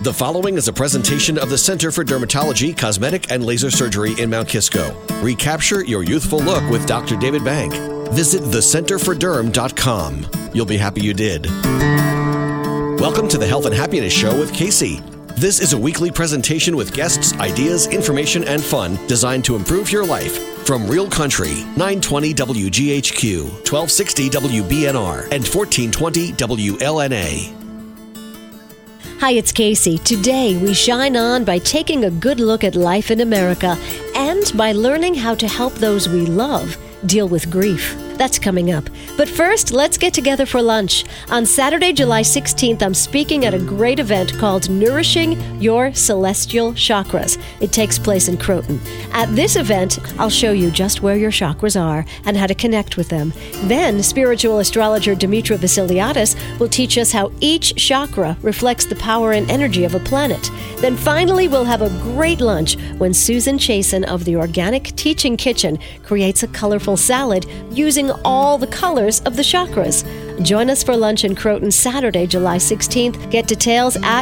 The following is a presentation of the Center for Dermatology, Cosmetic, and Laser Surgery in Mount Kisco. Recapture your youthful look with Dr. David Bank. Visit thecenterforderm.com. You'll be happy you did. Welcome to the Health and Happiness Show with Casey. This is a weekly presentation with guests, ideas, information, and fun designed to improve your life. From Real Country, 920 WGHQ, 1260 WBNR, and 1420 WLNA. Hi, it's Casey. Today, we shine on by taking a good look at life in America and by learning how to help those we love deal with grief. That's coming up. But first, let's get together for lunch. On Saturday, July 16th, I'm speaking at a great event called Nourishing Your Celestial Chakras. It takes place in Croton. At this event, I'll show you just where your chakras are and how to connect with them. Then, spiritual astrologer Demetra Vasiliadis will teach us how each chakra reflects the power and energy of a planet. Then finally, we'll have a great lunch when Susan Chasen of the Organic Teaching Kitchen creates a colorful salad using all the colors of the chakras. Join us for lunch in Croton Saturday, July 16th. Get details at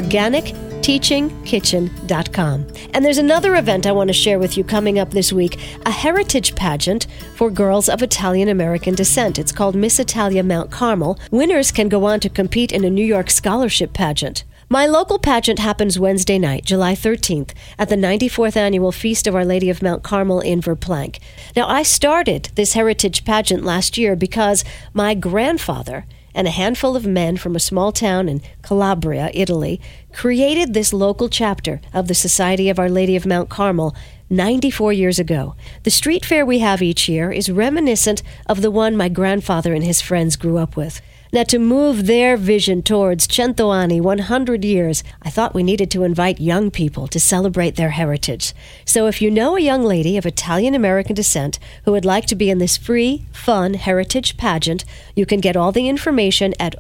theorganicteachingkitchen.com. And there's another event I want to share with you coming up this week, a heritage pageant for girls of Italian-American descent. It's called Miss Italia Mount Carmel. Winners can go on to compete in a New York scholarship pageant. My local pageant happens Wednesday night, July 13th, at the 94th Annual Feast of Our Lady of Mount Carmel in Verplanck. Now, I started this heritage pageant last year because my grandfather and a handful of men from a small town in Calabria, Italy, created this local chapter of the Society of Our Lady of Mount Carmel 94 years ago. The street fair we have each year is reminiscent of the one my grandfather and his friends grew up with. Now, to move their vision towards 100 anni, 100 years, I thought we needed to invite young people to celebrate their heritage. So if you know a young lady of Italian-American descent who would like to be in this free, fun heritage pageant, you can get all the information at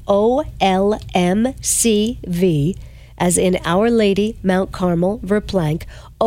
OLMCV, as in Our Lady, Mount Carmel, Verplanck,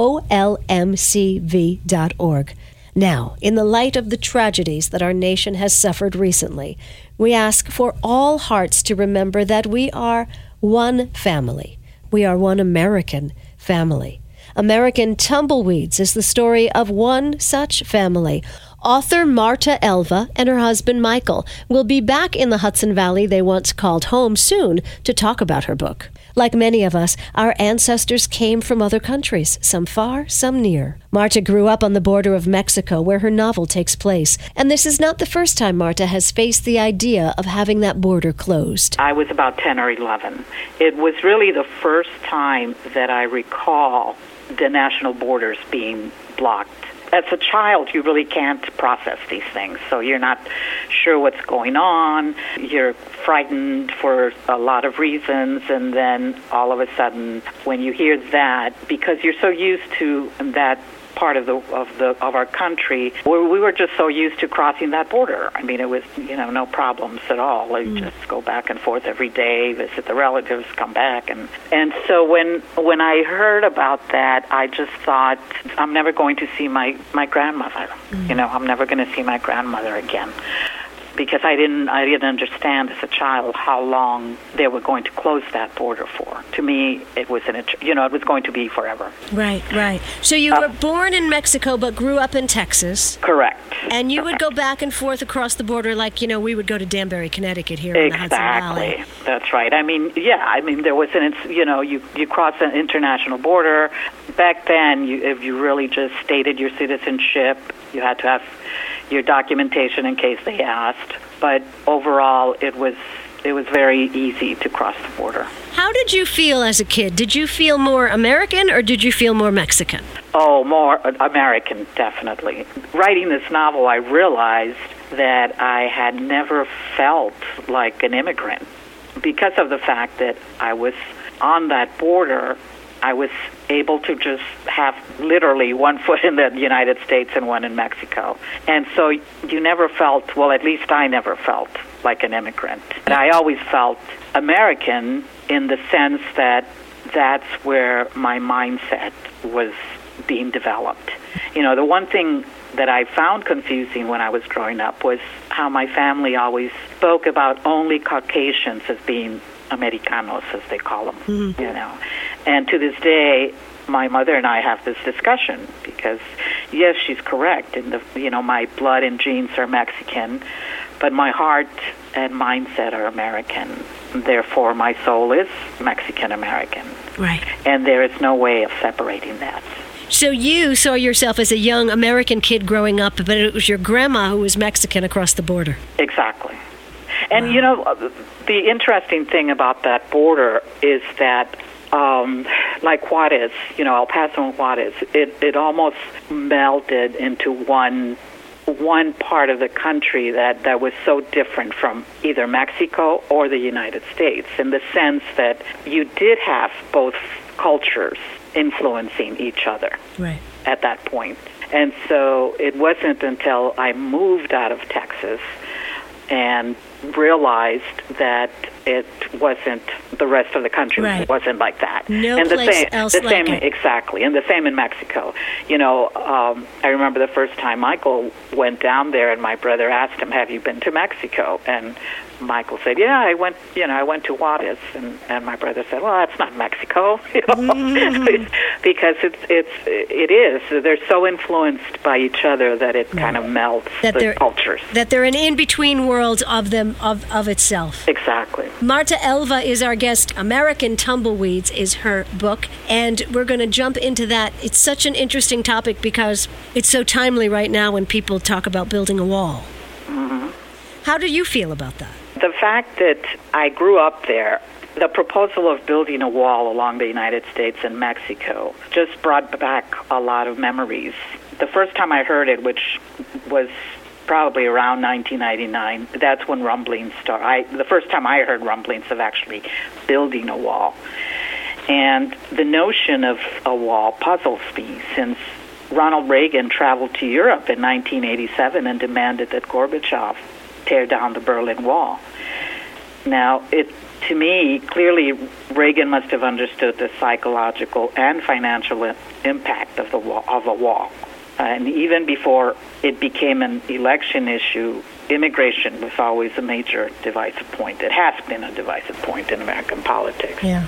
OLMCV.org. Now, in the light of the tragedies that our nation has suffered recently, we ask for all hearts to remember that we are one family. We are one American family. American Tumbleweeds is the story of one such family. Author Marta Elva and her husband Michael will be back in the Hudson Valley they once called home soon to talk about her book. Like many of us, our ancestors came from other countries, some far, some near. Marta grew up on the border of Mexico, where her novel takes place. And this is not the first time Marta has faced the idea of having that border closed. I was about 10 or 11. It was really the first time that I recall the national borders being blocked. As a child, you really can't process these things, so you're not sure what's going on. You're frightened for a lot of reasons, and then all of a sudden, when you hear that, because you're so used to that part of our country, we were just so used to crossing that border. I mean, it was no problems at all. Like just go back and forth every day, visit the relatives, come back, and so when I heard about that, I just thought I'm never going to see my grandmother. I'm never going to see my grandmother again. Because I didn't understand as a child how long they were going to close that border for. To me, it was it was going to be forever. Right. So you were born in Mexico but grew up in Texas. Correct. And you would go back and forth across the border like, we would go to Danbury, Connecticut here in the Hudson Valley. Exactly. That's right. I mean, there was you cross an international border. Back then, if you really just stated your citizenship, you had to have your documentation in case they asked. But overall, it was very easy to cross the border. How did you feel as a kid? Did you feel more American or did you feel more Mexican? Oh, more American, definitely. Writing this novel, I realized that I had never felt like an immigrant because of the fact that I was on that border. I was able to just have literally one foot in the United States and one in Mexico. And so you never felt, well, at least I never felt like an immigrant. And I always felt American in the sense that that's where my mindset was being developed. The one thing that I found confusing when I was growing up was how my family always spoke about only Caucasians as being Americanos, as they call them, And to this day, my mother and I have this discussion because, yes, she's correct. My blood and genes are Mexican, but my heart and mindset are American. Therefore, my soul is Mexican-American. Right. And there is no way of separating that. So you saw yourself as a young American kid growing up, but it was your grandma who was Mexican across the border. Exactly. And, Wow. the interesting thing about that border is that, like Juarez, El Paso and Juarez, it almost melded into one part of the country that was so different from either Mexico or the United States, in the sense that you did have both cultures influencing each other Right. at that point. And so it wasn't until I moved out of Texas and realized that it wasn't the rest of the country. Right. It wasn't like that. No and place else the like same, it. Exactly, and the same in Mexico. I remember the first time Michael went down there, and my brother asked him, "Have you been to Mexico?" And Michael said, "Yeah, I went to Juarez," and my brother said, "Well, that's not Mexico," because it is. They're so influenced by each other that it kind of melts the cultures. That they're an in-between world of them of itself. Exactly. Marta Elva is our guest. American Tumbleweeds is her book, and we're going to jump into that. It's such an interesting topic because it's so timely right now when people talk about building a wall. Mm-hmm. How do you feel about that? The fact that I grew up there, the proposal of building a wall along the United States and Mexico just brought back a lot of memories. The first time I heard it, which was probably around 1999, that's when rumblings started. The first time I heard rumblings of actually building a wall. And the notion of a wall puzzles me, since Ronald Reagan traveled to Europe in 1987 and demanded that Gorbachev tear down the Berlin Wall. Now, to me, clearly Reagan must have understood the psychological and financial impact of a wall. And even before it became an election issue, immigration was always a major divisive point. It has been a divisive point in American politics. Yeah.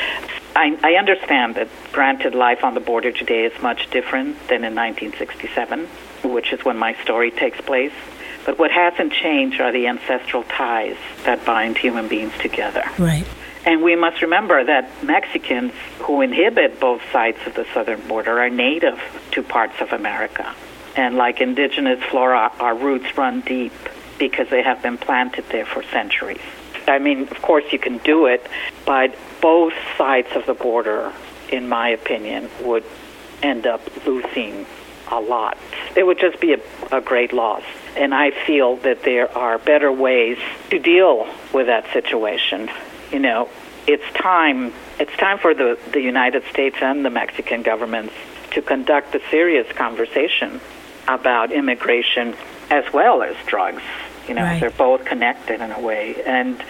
I understand that, granted, life on the border today is much different than in 1967, which is when my story takes place. But what hasn't changed are the ancestral ties that bind human beings together. Right. And we must remember that Mexicans who inhabit both sides of the southern border are native to parts of America. And like indigenous flora, our roots run deep because they have been planted there for centuries. I mean, of course you can do it, but both sides of the border, in my opinion, would end up losing a lot. It would just be a great loss. And I feel that there are better ways to deal with that situation. It's time for the United States and the Mexican governments to conduct a serious conversation about immigration as well as drugs. Right. They're both connected in a way. And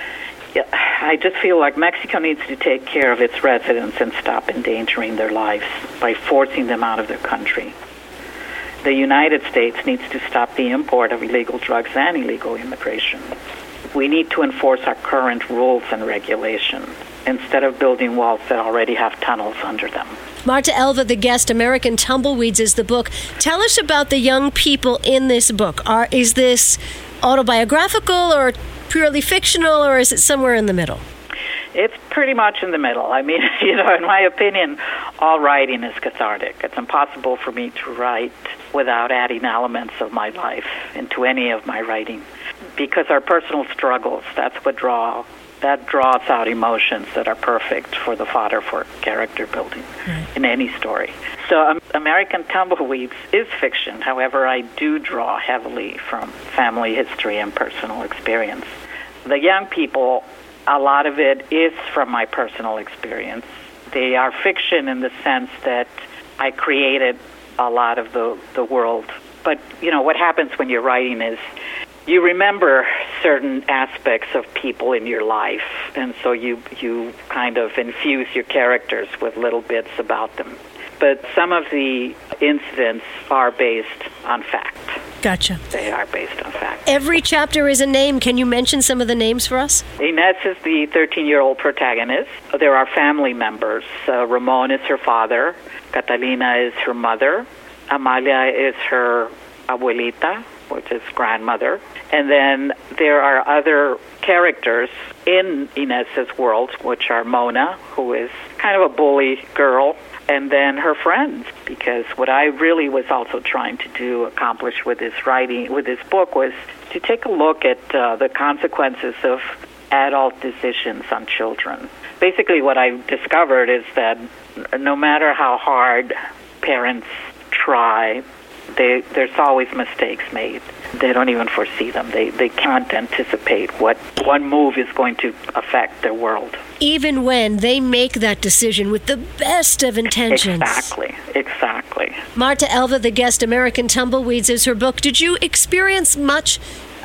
I just feel like Mexico needs to take care of its residents and stop endangering their lives by forcing them out of their country. The United States needs to stop the import of illegal drugs and illegal immigration. We need to enforce our current rules and regulations instead of building walls that already have tunnels under them. Marta Elva, the guest. American Tumbleweeds is the book. Tell us about the young people in this book. Is this autobiographical or purely fictional, or is it somewhere in the middle? It's pretty much in the middle. I mean, in my opinion, all writing is cathartic. It's impossible for me to write without adding elements of my life into any of my writing, because our personal struggles, that's what draws out emotions that are perfect for the fodder for character building in any story. So American Tumbleweeds is fiction. However, I do draw heavily from family history and personal experience. The young people, a lot of it is from my personal experience. They are fiction in the sense that I created a lot of the world. But, what happens when you're writing is you remember certain aspects of people in your life, and so you kind of infuse your characters with little bits about them. But some of the incidents are based on fact. Gotcha. They are based on fact. Every chapter is a name. Can you mention some of the names for us? Inez is the 13-year-old protagonist. There are family members. Ramon is her father. Catalina is her mother. Amalia is her abuelita, which is grandmother. And then there are other characters in Inez's world, which are Mona, who is kind of a bully girl, and then her friends. Because what I really was also trying to accomplish with this writing, with this book, was to take a look at the consequences of adult decisions on children. Basically, what I discovered is that no matter how hard parents try, there's always mistakes made. They don't even foresee them. They can't anticipate what one move is going to affect their world. Even when they make that decision with the best of intentions. Exactly. Marta Elva, the guest, American Tumbleweeds is her book. Did you experience much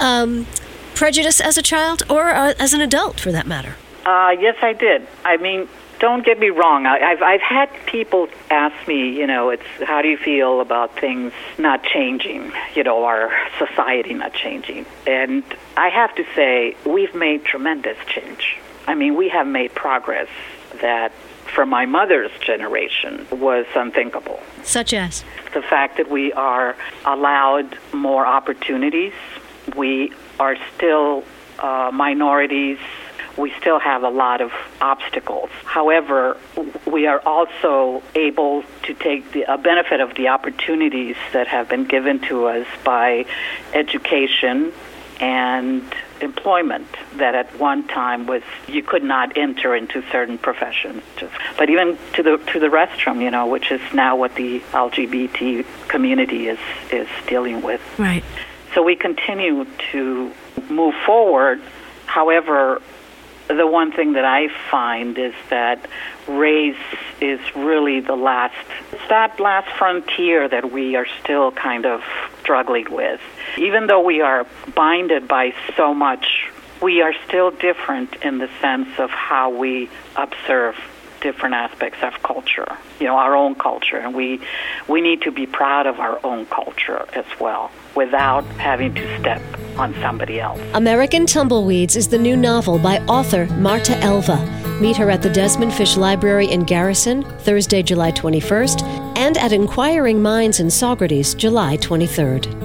prejudice as a child or as an adult, for that matter? Yes, I did. I mean, don't get me wrong. I've had people ask me, it's how do you feel about things not changing, our society not changing? And I have to say, we've made tremendous change. I mean, we have made progress that, for my mother's generation, was unthinkable. Such as? The fact that we are allowed more opportunities. We are still minorities. We still have a lot of obstacles. However, we are also able to take a benefit of the opportunities that have been given to us by education and employment that at one time you could not enter into certain professions. But even to the restroom, which is now what the LGBT community is dealing with. Right. So we continue to move forward. However, the one thing that I find is that race is really it's that last frontier that we are still kind of struggling with. Even though we are binded by so much, we are still different in the sense of how we observe different aspects of culture, our own culture. And we need to be proud of our own culture as well, without having to step on somebody else. American Tumbleweeds is the new novel by author Marta Elva. Meet her at the Desmond Fish Library in Garrison, Thursday, July 21st, and at Inquiring Minds in Saugerties, July 23rd.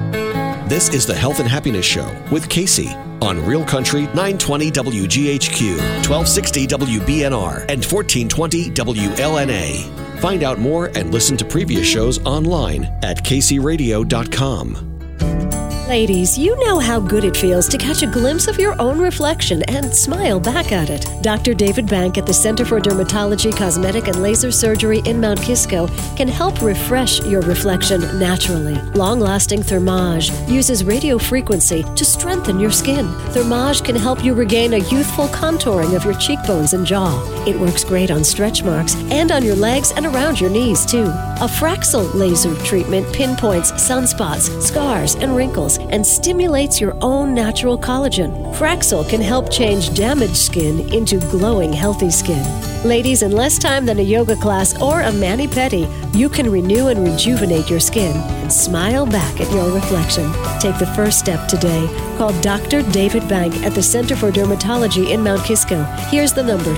This is the Health and Happiness Show with Casey on Real Country 920 WGHQ, 1260 WBNR, and 1420 WLNA. Find out more and listen to previous shows online at kcradio.com. Ladies, you know how good it feels to catch a glimpse of your own reflection and smile back at it. Dr. David Bank at the Center for Dermatology, Cosmetic, and Laser Surgery in Mount Kisco can help refresh your reflection naturally. Long-lasting Thermage uses radio frequency to strengthen your skin. Thermage can help you regain a youthful contouring of your cheekbones and jaw. It works great on stretch marks and on your legs and around your knees, too. A Fraxel laser treatment pinpoints sunspots, scars, and wrinkles, and stimulates your own natural collagen. Fraxel can help change damaged skin into glowing, healthy skin. Ladies, in less time than a yoga class or a mani-pedi, you can renew and rejuvenate your skin and smile back at your reflection. Take the first step today. Call Dr. David Bank at the Center for Dermatology in Mount Kisco. Here's the number,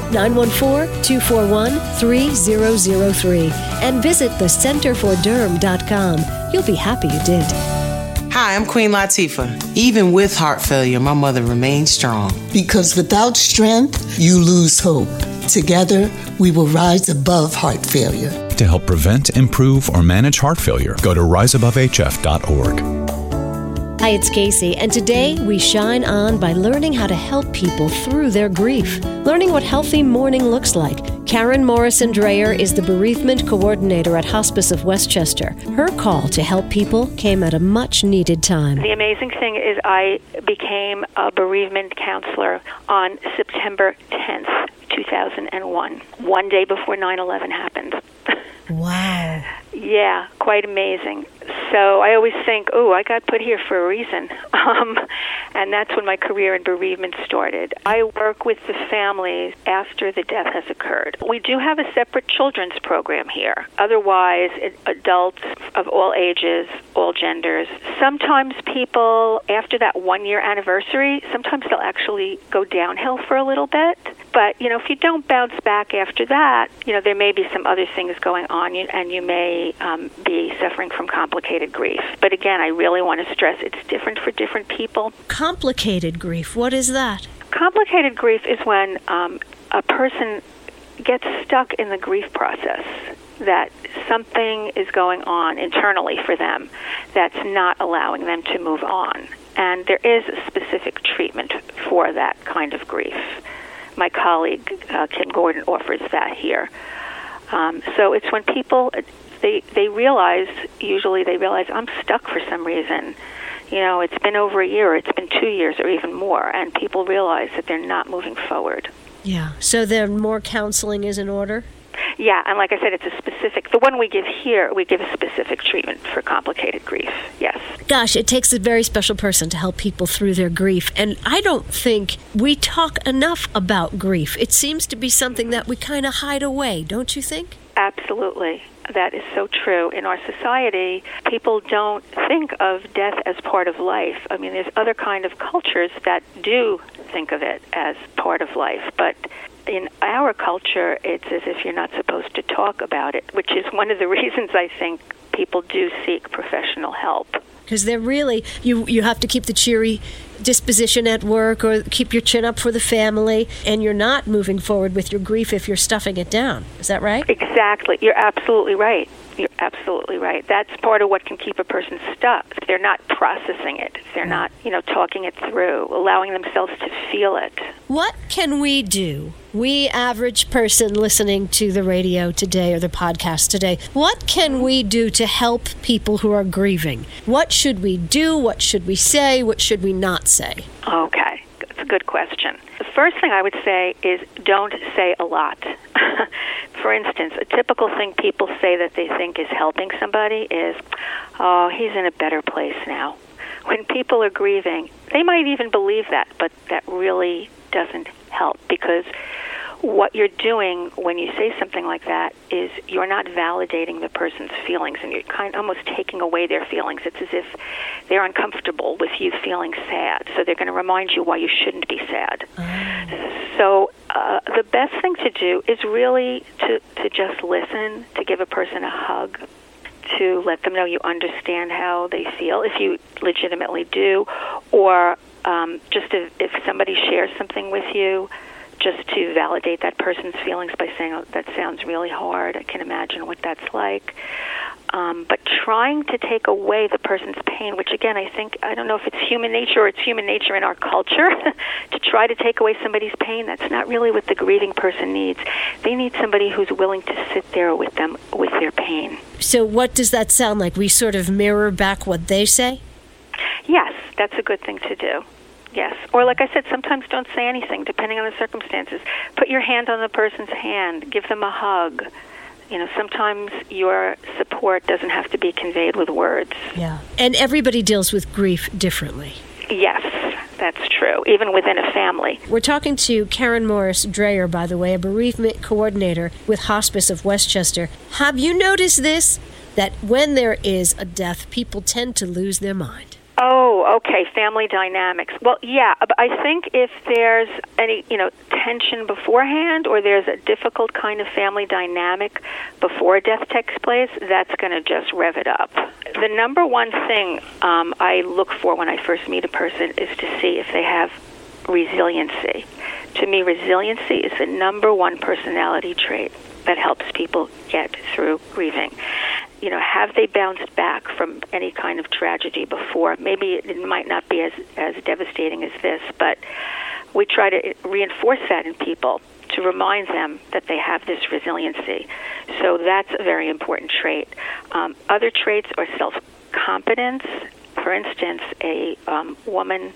914-241-3003. And visit thecenterforderm.com. You'll be happy you did. Hi, I'm Queen Latifah. Even with heart failure, my mother remains strong. Because without strength, you lose hope. Together, we will rise above heart failure. To help prevent, improve, or manage heart failure, go to riseabovehf.org. Hi, it's Casey, and today we shine on by learning how to help people through their grief, learning what healthy mourning looks like. Karen Morrison Dreyer is the bereavement coordinator at Hospice of Westchester. Her call to help people came at a much-needed time. The amazing thing is I became a bereavement counselor on September 10th, 2001, one day before 9/11 happened. Wow. Yeah, quite amazing. so I always think, I got put here for a reason. And that's when my career in bereavement started. I work with the families after the death has occurred. We do have a separate children's program here. Otherwise, adults of all ages, all genders. Sometimes people, after that 1-year anniversary, sometimes they'll actually go downhill for a little bit. But, if you don't bounce back after that, there may be some other things going on, and you may be suffering from complicated grief. But again, I really want to stress it's different for different people. Complicated grief, what is that? Complicated grief is when a person gets stuck in the grief process, that something is going on internally for them that's not allowing them to move on. And there is a specific treatment for that kind of grief. My colleague, Kim Gordon, offers that here. So it's when people, they realize, I'm stuck for some reason. It's been over a year, it's been 2 years or even more, and people realize that they're not moving forward. Yeah, so then more counseling is in order? Yeah, and like I said, it's a specific, the one we give here, we give a specific treatment for complicated grief, yes. Gosh, it takes a very special person to help people through their grief, and I don't think we talk enough about grief. It seems to be something that we kind of hide away, don't you think? Absolutely. That is so true. In our society, people don't think of death as part of life. I mean, there's other kind of cultures that do think of it as part of life, but in our culture, it's as if you're not supposed to talk about it, which is one of the reasons I think people do seek professional help. Because they're really, you have to keep the cheery disposition at work or keep your chin up for the family, and you're not moving forward with your grief if you're stuffing it down. Is that right? Exactly. You're absolutely right. You're absolutely right. That's part of what can keep a person stuck. If they're not processing it, if they're not, talking it through, allowing themselves to feel it. What can we do? We average person listening to the radio today or the podcast today, what can we do to help people who are grieving? What should we do? What should we say? What should we not say? Okay, that's a good question. The first thing I would say is don't say a lot. For instance, a typical thing people say that they think is helping somebody is, he's in a better place now. When people are grieving, they might even believe that, but that really doesn't help, because what you're doing when you say something like that is you're not validating the person's feelings, and you're almost taking away their feelings. It's as if they're uncomfortable with you feeling sad, so they're going to remind you why you shouldn't be sad. So the best thing to do is really to just listen, to give a person a hug, to let them know you understand how they feel, if you legitimately do, or just if somebody shares something with you, just to validate that person's feelings by saying, that sounds really hard, I can imagine what that's like. But trying to take away the person's pain, which again, I don't know if it's human nature or it's human nature in our culture, to try to take away somebody's pain, that's not really what the grieving person needs. They need somebody who's willing to sit there with them, with their pain. So what does that sound like? We sort of mirror back what they say? Yes, that's a good thing to do. Yes. Or like I said, sometimes don't say anything, depending on the circumstances. Put your hand on the person's hand. Give them a hug. Sometimes your support doesn't have to be conveyed with words. Yeah. And everybody deals with grief differently. Yes, that's true, even within a family. We're talking to Karen Morris Dreyer, by the way, a bereavement coordinator with Hospice of Westchester. Have you noticed this, that when there is a death, people tend to lose their mind? Oh, okay, family dynamics. Well, yeah, but I think if there's any, tension beforehand, or there's a difficult kind of family dynamic before death takes place, that's going to just rev it up. The number one thing I look for when I first meet a person is to see if they have resiliency. To me, resiliency is the number one personality trait that helps people get through grieving. Have they bounced back from any kind of tragedy before? Maybe it might not be as devastating as this, but we try to reinforce that in people to remind them that they have this resiliency. So that's a very important trait. Other traits are self-confidence. For instance, a woman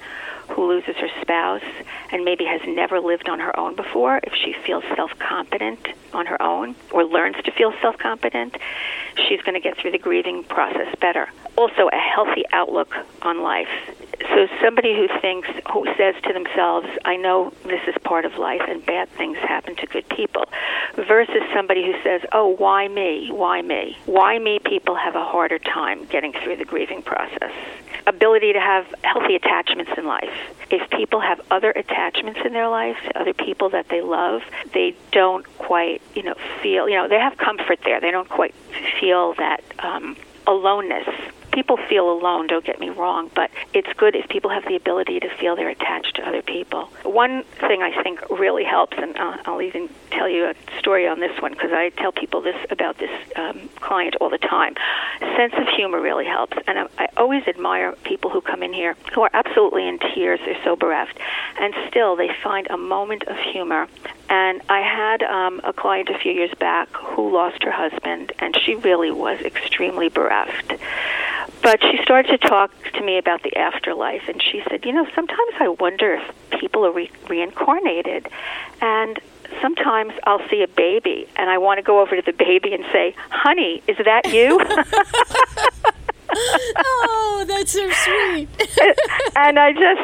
who loses her spouse and maybe has never lived on her own before, if she feels self-competent on her own or learns to feel self-competent, she's going to get through the grieving process better. Also, a healthy outlook on life. So somebody who says to themselves, I know this is part of life and bad things happen to good people, versus somebody who says, oh, why me? Why me? Why me? People have a harder time getting through the grieving process. Ability to have healthy attachments in life. If people have other attachments in their life to other people that they love, they don't quite, feel, they have comfort there. They don't quite feel that aloneness. People feel alone, don't get me wrong, but it's good if people have the ability to feel they're attached to other people. One thing I think really helps, and I'll even tell you a story on this one because I tell people this about this client all the time. Sense of humor really helps, and I always admire people who come in here who are absolutely in tears, they're so bereft, and still they find a moment of humor. And I had a client a few years back who lost her husband, and she really was extremely bereft. But she started to talk to me about the afterlife, and she said, sometimes I wonder if people are reincarnated, and sometimes I'll see a baby, and I want to go over to the baby and say, honey, is that you? Oh, that's so sweet. And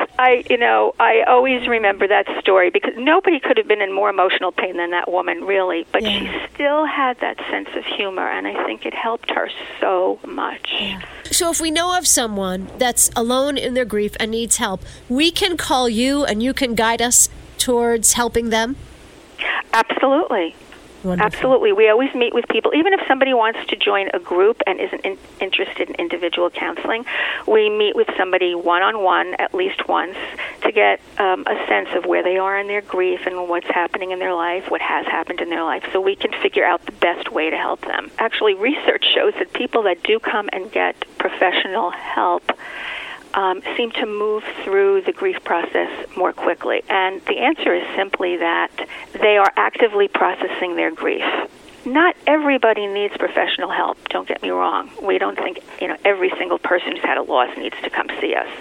I always remember that story because nobody could have been in more emotional pain than that woman, really. But she still had that sense of humor, and I think it helped her so much. Yeah. So if we know of someone that's alone in their grief and needs help, we can call you and you can guide us towards helping them? Absolutely. Wonderful. Absolutely. We always meet with people. Even if somebody wants to join a group and isn't interested in individual counseling, we meet with somebody one-on-one at least once to get a sense of where they are in their grief and what's happening in their life, what has happened in their life, so we can figure out the best way to help them. Actually, research shows that people that do come and get professional help seem to move through the grief process more quickly. And the answer is simply that they are actively processing their grief. Not everybody needs professional help, don't get me wrong. We don't think every single person who's had a loss needs to come see us.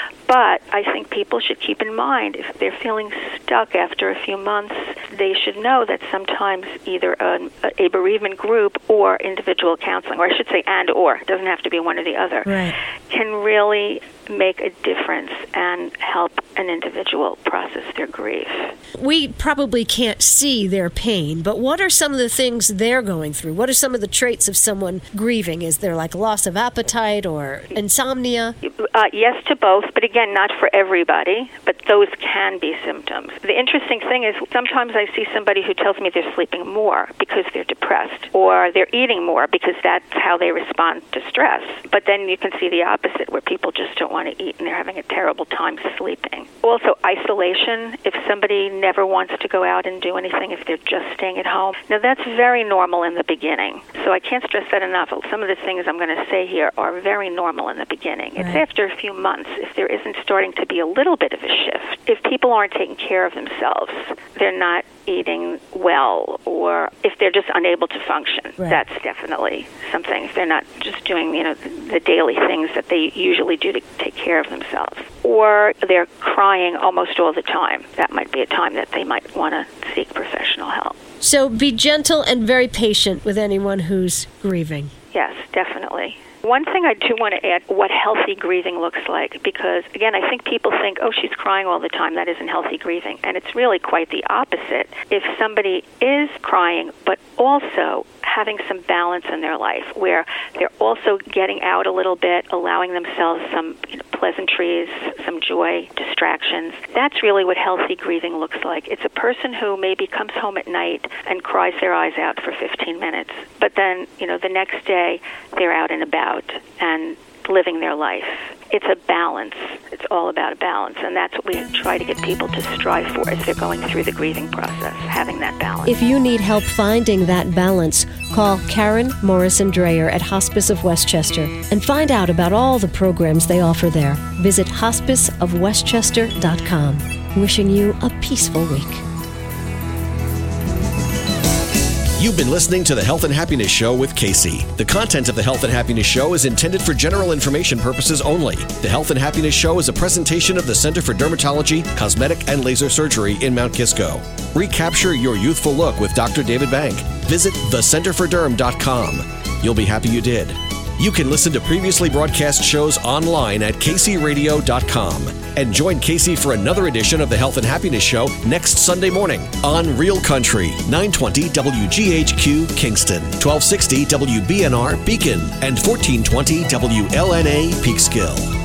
But I think people should keep in mind if they're feeling stuck after a few months, they should know that sometimes either a bereavement group or individual counseling, or I should say and/or, it doesn't have to be one or the other, right, can really make a difference and help an individual process their grief. We probably can't see their pain, but what are some of the things they're going through? What are some of the traits of someone grieving? Is there like loss of appetite or insomnia? Yes to both, but again, not for everybody, but those can be symptoms. The interesting thing is sometimes I see somebody who tells me they're sleeping more because they're depressed, or they're eating more because that's how they respond to stress. But then you can see the opposite, where people just don't want to eat and they're having a terrible time sleeping. Also, isolation. If somebody never wants to go out and do anything, if they're just staying at home. Now, that's very normal in the beginning. So I can't stress that enough. Some of the things I'm going to say here are very normal in the beginning. It's after a few months, if there isn't starting to be a little bit of a shift, if people aren't taking care of themselves, they're not eating well, or if they're just unable to function, that's definitely something. If they're not just doing, the daily things that they usually do to take care of themselves, or they're crying almost all the time, that might be a time that they might want to seek professional help. So be gentle and very patient with anyone who's grieving. Yes, definitely. One thing I do want to add, what healthy grieving looks like, because, again, I think people think, oh, she's crying all the time, that isn't healthy grieving. And it's really quite the opposite. If somebody is crying, but also having some balance in their life, where they're also getting out a little bit, allowing themselves some pleasantries, some joy, distractions, that's really what healthy grieving looks like. It's a person who maybe comes home at night and cries their eyes out for 15 minutes, but then, the next day they're out and about and living their life. It's a balance. It's all about a balance, and that's what we try to get people to strive for as they're going through the grieving process, having that balance. If you need help finding that balance, call Karen Morrison Dreyer at Hospice of Westchester and find out about all the programs they offer there. Visit hospiceofwestchester.com. Wishing you a peaceful week. You've been listening to the Health and Happiness Show with Casey. The content of the Health and Happiness Show is intended for general information purposes only. The Health and Happiness Show is a presentation of the Center for Dermatology, Cosmetic, and Laser Surgery in Mount Kisco. Recapture your youthful look with Dr. David Bank. Visit thecenterforderm.com. You'll be happy you did. You can listen to previously broadcast shows online at kcradio.com. And join Casey for another edition of the Health and Happiness Show next Sunday morning on Real Country, 920 WGHQ Kingston, 1260 WBNR Beacon, and 1420 WLNA Peekskill.